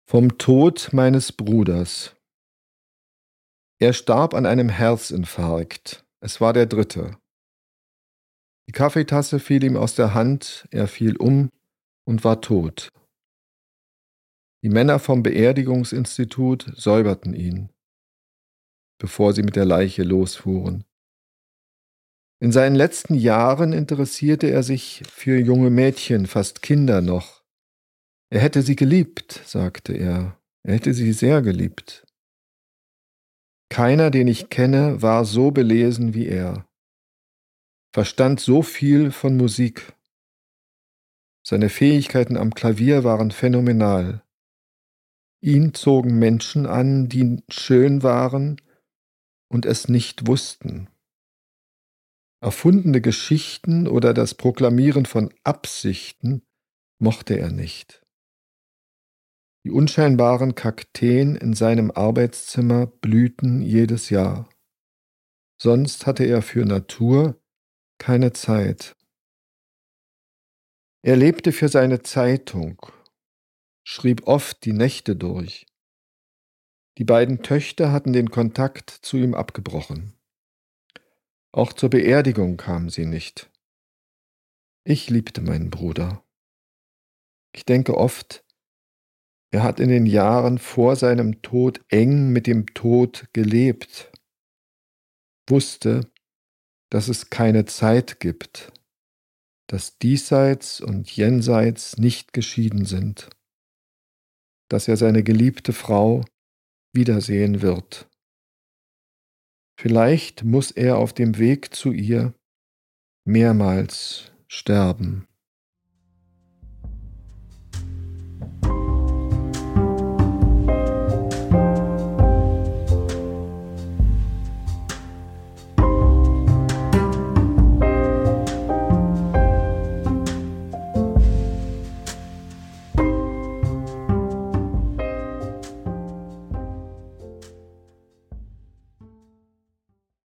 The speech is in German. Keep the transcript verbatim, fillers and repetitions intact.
Vom Tod meines Bruders. Er starb an einem Herzinfarkt. Es war der dritte. Die Kaffeetasse fiel ihm aus der Hand, er fiel um und war tot. Die Männer vom Beerdigungsinstitut säuberten ihn, bevor sie mit der Leiche losfuhren. In seinen letzten Jahren interessierte er sich für junge Mädchen, fast Kinder noch. Er hätte sie geliebt, sagte er. Er hätte sie sehr geliebt. Keiner, den ich kenne, war so belesen wie er, verstand so viel von Musik. Seine Fähigkeiten am Klavier waren phänomenal. Ihn zogen Menschen an, die schön waren und es nicht wussten. Erfundene Geschichten oder das Proklamieren von Absichten mochte er nicht. Die unscheinbaren Kakteen in seinem Arbeitszimmer blühten jedes Jahr. Sonst hatte er für Natur keine Zeit. Er lebte für seine Zeitung, schrieb oft die Nächte durch. Die beiden Töchter hatten den Kontakt zu ihm abgebrochen. Auch zur Beerdigung kamen sie nicht. Ich liebte meinen Bruder. Ich denke oft, er hat in den Jahren vor seinem Tod eng mit dem Tod gelebt, wusste, dass es keine Zeit gibt, dass Diesseits und Jenseits nicht geschieden sind, dass er seine geliebte Frau wiedersehen wird. Vielleicht muss er auf dem Weg zu ihr mehrmals sterben.